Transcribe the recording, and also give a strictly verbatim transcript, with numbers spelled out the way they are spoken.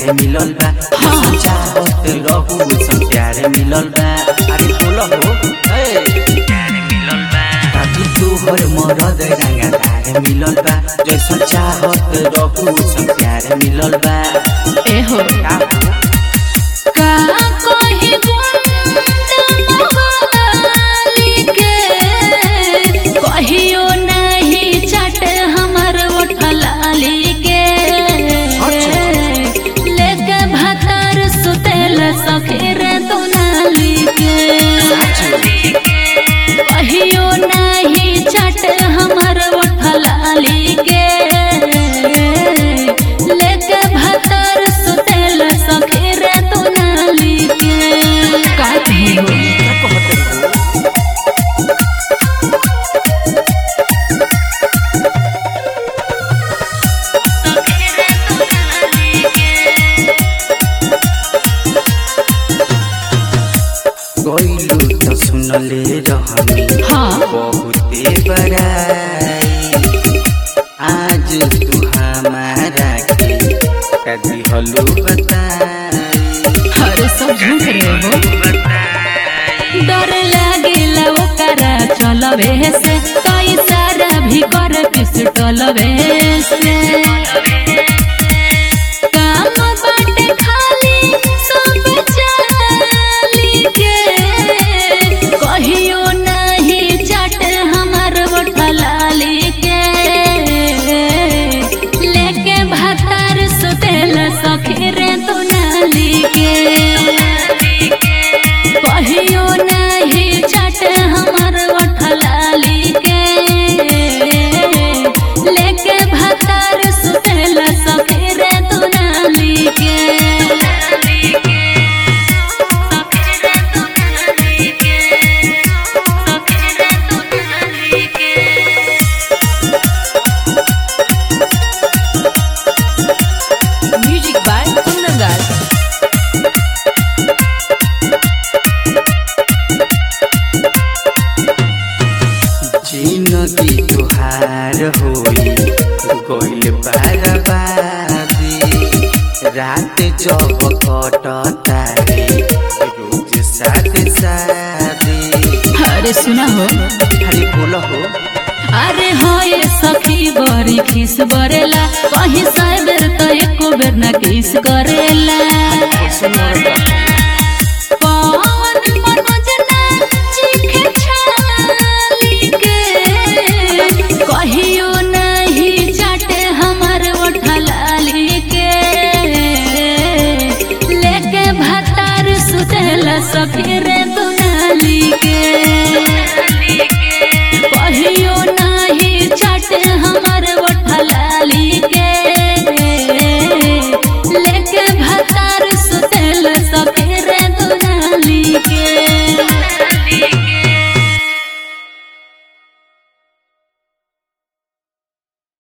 प्यारे मिलल बा हाँ चाहत रहू सब प्यारे मिलल बा अरे बोलो हो ए प्यारे मिलल बा काफी तोहर मरद रंगदार मिलल बा जैसा चाहत रहू सब प्यारे मिलल बा ए हो का का कहि गुंडा मोहली के कहियो नहीं चट हमर उठलाली के लेके भातर सुतेल सखीर दुनाली के कहियो नहीं चट हमर उठलाली के लेके भातर सुतेल सखीर दुनाली के का कही हो गइलू तो सुनले रहनी हाँ बहुते बड़ाई आज तू हमारा के कदी हलू बताई अरे सब झूठ रहे हो डर लागेला ओकरा चलवे से कई सारा भी कर पिस्टलवे से काम बाटे खाली सब चाली के कहियो नहीं चट हमर उठलाली के लेके भातार सुतेल सखीर दुनाली के कहियो नहीं चट हमर उठलाली के लेके भातार सुतेल सखीर दुनाली के म्यूजिक बाय कुंदन जिंदगी तुहार होई गइल बर्बादी रात जब कटता रे रोज साथ सादी अरे सुना हो अरे बोलो हो अरे हो ये सखी बड़ी खिस बरेला कहीं साइबर तो एको बेर ना किस करेला पवन मनोज ना चीखे छाली के कहियो नहीं चटे हमर उठलाली के लेके भातार सुतेला सखीर